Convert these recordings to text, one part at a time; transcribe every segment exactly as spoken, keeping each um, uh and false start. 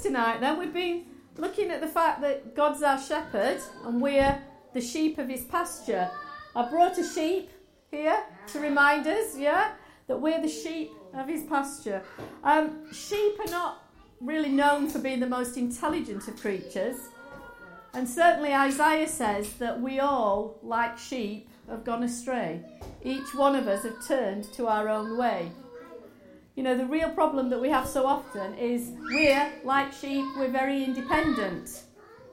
tonight then, we've been looking at the fact that God's our shepherd and we're the sheep of his pasture. I brought a sheep here to remind us, yeah, that we're the sheep of his pasture. Um, sheep are not really known for being the most intelligent of creatures. And certainly Isaiah says that we all, like sheep, have gone astray. Each one of us have turned to our own way. You know, the real problem that we have so often is we're, like sheep, we're very independent.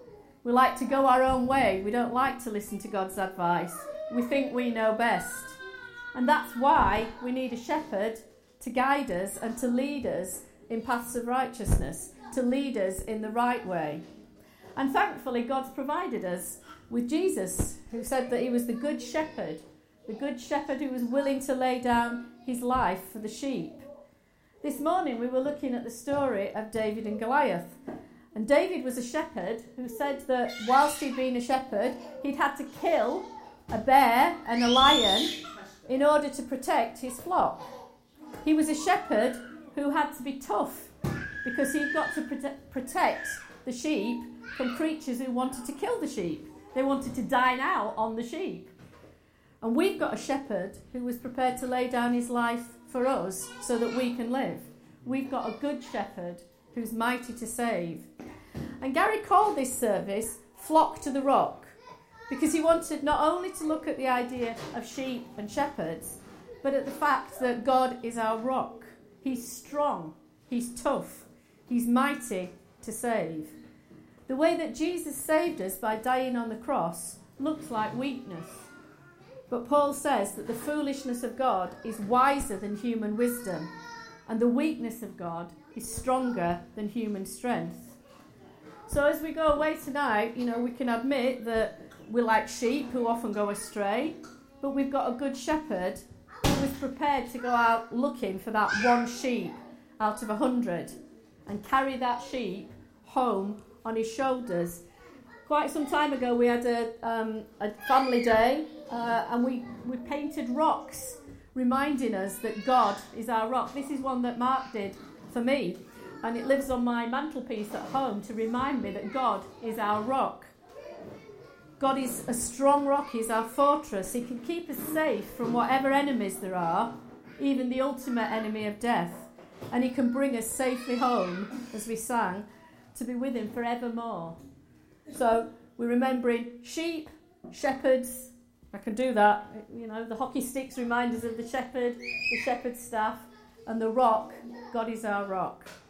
We like to go our own way. We don't like to listen to God's advice. We think we know best. And that's why we need a shepherd to guide us and to lead us in paths of righteousness, to lead us in the right way. And thankfully, God's provided us with Jesus, who said that he was the good shepherd, the good shepherd who was willing to lay down his life for the sheep. This morning we were looking at the story of David and Goliath. And David was a shepherd who said that whilst he'd been a shepherd, he'd had to kill a bear and a lion in order to protect his flock. He was a shepherd who had to be tough because he'd got to prote- protect the sheep from creatures who wanted to kill the sheep. They wanted to dine out on the sheep. And we've got a shepherd who was prepared to lay down his life for us so that we can live. We've got a good shepherd who's mighty to save. And Gary called this service Flock to the Rock because he wanted not only to look at the idea of sheep and shepherds, but at the fact that God is our rock. He's strong, he's tough, he's mighty to save. The way that Jesus saved us by dying on the cross looks like weakness. But Paul says that the foolishness of God is wiser than human wisdom, and the weakness of God is stronger than human strength. So as we go away tonight, you know, we can admit that we're like sheep who often go astray, but we've got a good shepherd who is prepared to go out looking for that one sheep out of a hundred and carry that sheep home on his shoulders. Quite some time ago we had a, um, a family day uh, and we, we painted rocks reminding us that God is our rock. This is one that Mark did for me and it lives on my mantelpiece at home to remind me that God is our rock. God is a strong rock, he's our fortress. He can keep us safe from whatever enemies there are, even the ultimate enemy of death. And he can bring us safely home, as we sang, to be with him forevermore. So we're remembering sheep, shepherds. I can do that. You know, the hockey sticks remind us of the shepherd, the shepherd's staff, and the rock. God is our rock.